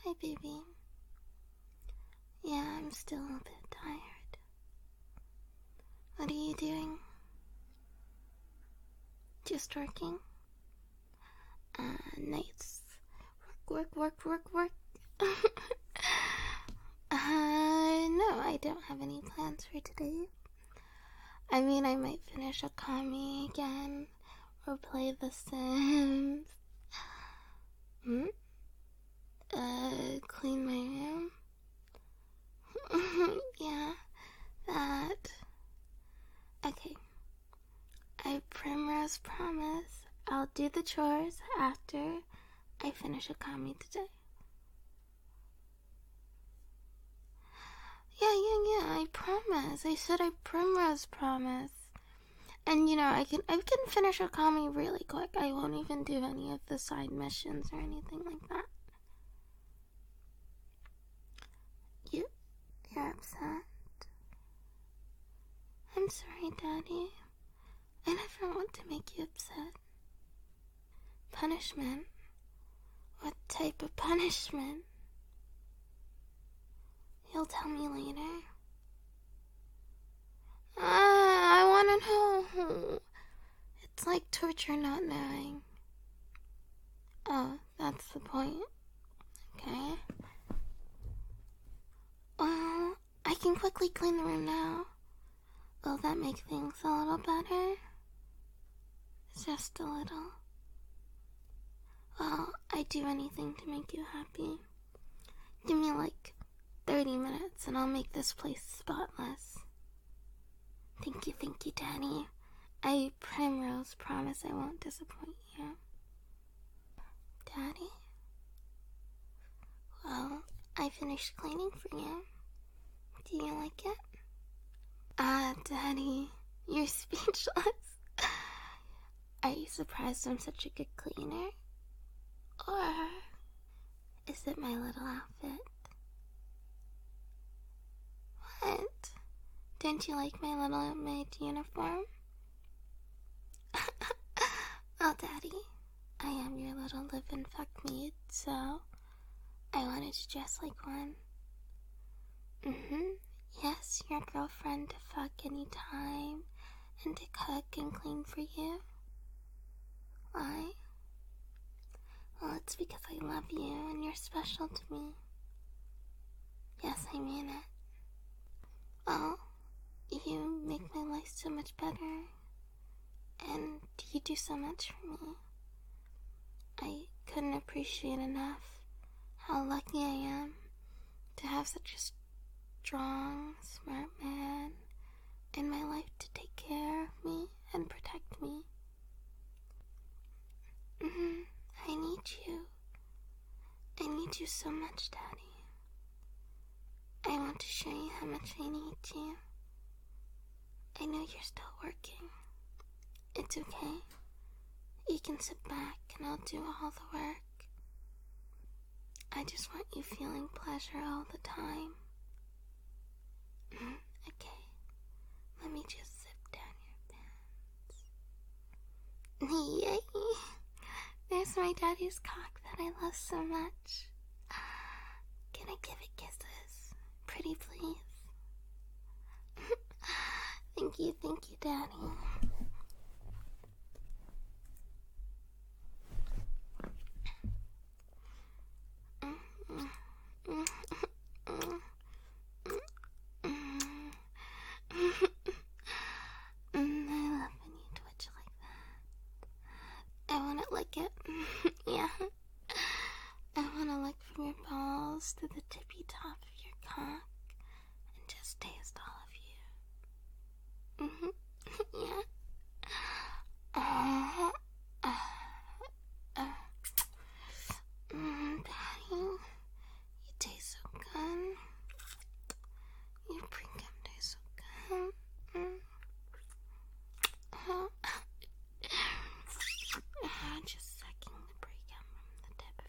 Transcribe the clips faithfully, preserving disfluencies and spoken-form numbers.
Hi, baby. Yeah, I'm still a bit tired. What are you doing? Just working? Uh, nice. Work, work, work, work, work. uh, no, I don't have any plans for today. I mean, I might finish a Akami again, or play The Sims. Hmm? Uh, clean my room? Yeah, that. Okay. I Primrose promise I'll do the chores after I finish a Akami today. Yeah, yeah, yeah, I promise. I said I Primrose promise. And you know, I can I can finish a Akami really quick. I won't even do any of the side missions or anything like that. You, you're upset. I'm sorry, Daddy. I never want to make you upset. Punishment? What type of punishment? You'll tell me later. Ah, I wanna know. It's like torture not knowing. Oh, that's the point. Okay. Well, I can quickly clean the room now. Will that make things a little better? Just a little. Well, I'd do anything to make you happy. Give me like thirty minutes and I'll make this place spotless. Thank you, thank you, Daddy. I, Primrose, promise I won't disappoint you. Daddy? Well, I finished cleaning for you. Do you like it? Ah, Daddy, you're speechless. Are you surprised I'm such a good cleaner? Or is it my little outfit? What? Didn't you like my little maid uniform? Well, Daddy, I am your little live-in fuck maid, so I wanted to dress like one. Mm-hmm. Yes, your girlfriend to fuck anytime and to cook and clean for you. Why? Well, it's because I love you and you're special to me. Yes, I mean it. Well, you make my life so much better, and you do so much for me. I couldn't appreciate enough how lucky I am to have such a strong, smart man in my life to take care of me and protect me. Mm-hmm. I need you. I need you so much, Daddy. I want to show you how much I need you. I know you're still working. It's okay. You can sit back and I'll do all the work. I just want you feeling pleasure all the time. Okay, let me just zip down your pants. Yay! There's my daddy's cock that I love so much. Can I give it kisses? Pretty please. Thank you, thank you, Daddy. I love when you twitch like that. I wanna lick it. Yeah. I wanna lick from your balls to the tippy top of your cock and just taste all of you. Mm-hmm. Yeah. Uh, uh, uh. Mm, Daddy, you taste so good. Your pre-cum tastes so good. Mm. Uh, uh, just sucking the pre-cum from the tip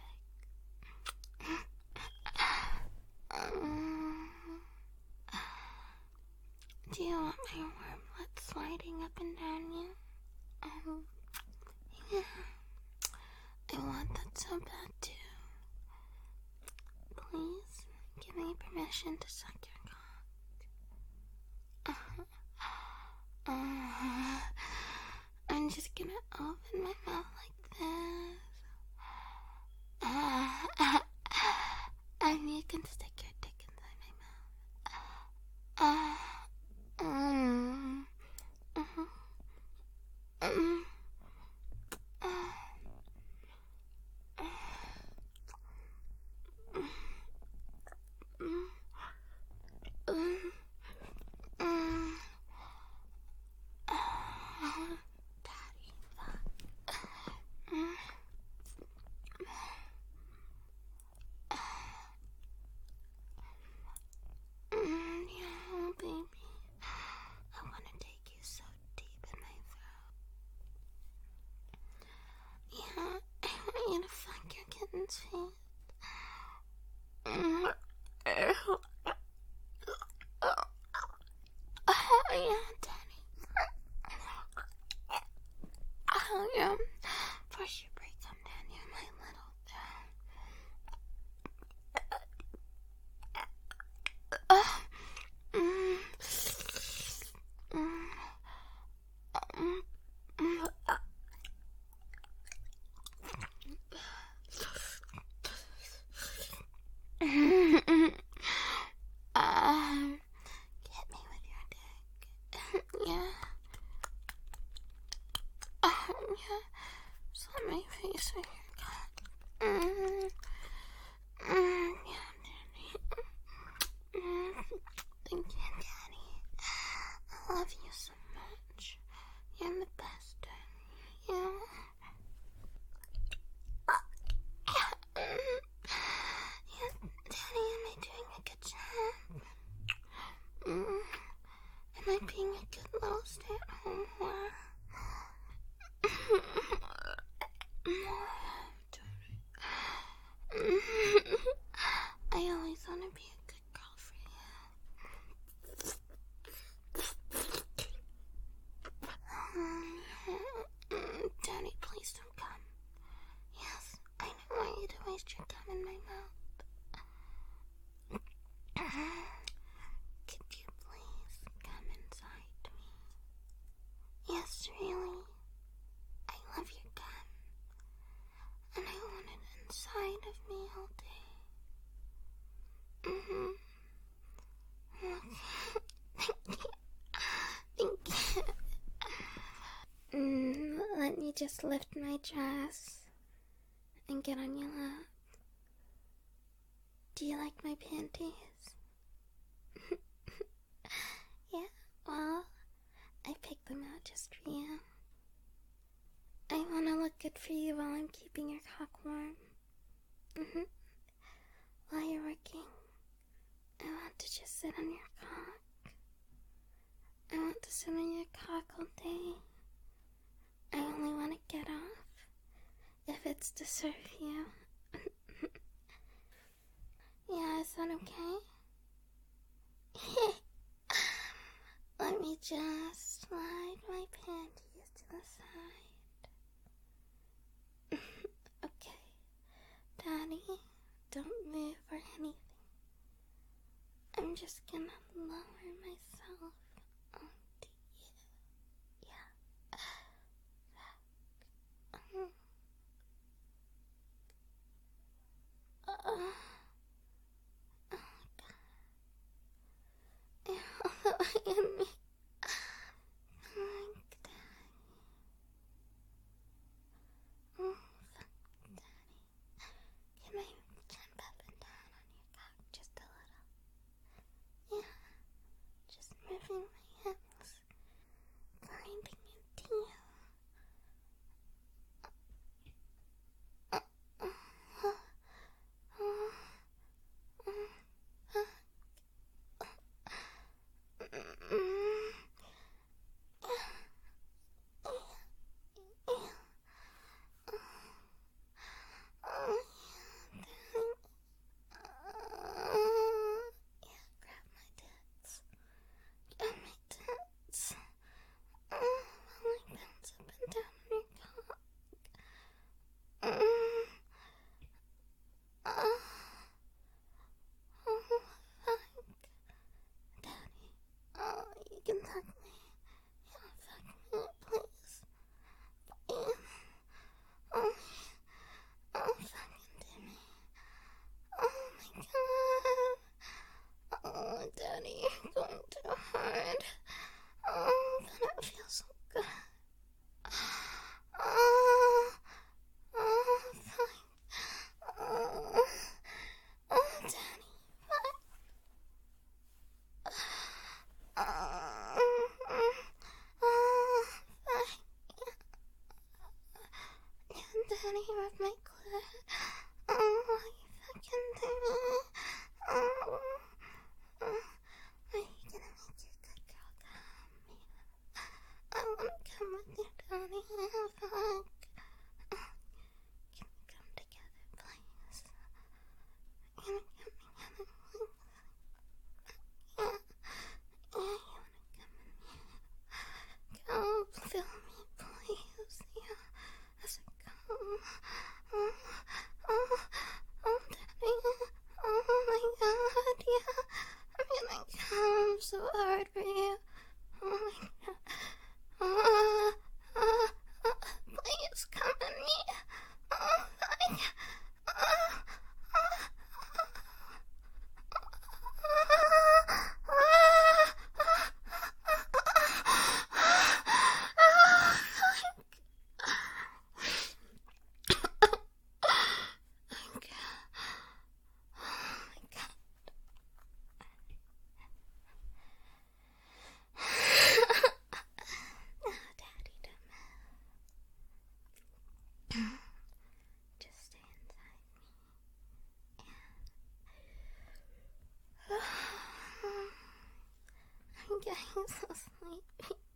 of your dick. Um, do you want my warm blood sliding up and down you? Um, yeah. I want that so bad too. please give me permission to suck your cock? Uh, uh, I'm just gonna open my mouth like this. Uh, uh, and you can stick your dick inside my mouth. Uh, um, uh-huh. Um, uh, uh, um, um, um, uh, Daddy. Um, Mm, yeah, baby. I want to take you so deep in my throat. Yeah, I want you to fuck your kitten's feet. Mm. Oh, yeah, Daddy. Oh, yeah. Push your break come down near my little throat. Uh, mm, mm, um, mm, uh, um, get me with your dick. Yeah. Oh, yeah. Slap my face with your cock. Mm, mm, yeah, Daddy. Mm, thank you, Daddy. I love you so much. You're the best, Daddy. Yeah. Yeah, Daddy, am I doing a good job? Mm, am I being a good little stay-at-home whore? I always want to be a good girl for you. Daddy, please don't come. Yes, I don't want you to waste your gum in my mouth. Could you please come inside me? Yes, really. I love your gum. And I want it inside of me all day. Mm-hmm. Thank you. Mm, let me just lift my dress and get on your lap. Do you like my panties? Yeah, well, I picked them out just for you. I want to look good for you while I'm keeping your cock warm. Mm-hmm. While you're working, I want to just sit on your cock. I want to sit on your cock all day. I only want to get off if it's to serve you. Yeah, is that okay? Let me just slide my panties to the side. Okay, Daddy, don't move or anything. I'm just gonna lower myself onto you. Yeah. Um, uh, oh, God. Ew, in me. Thank Daddy. Oh, fuck, Daddy. Can I jump up and down on your cock just a little? Yeah. Just moving I'm so sleepy.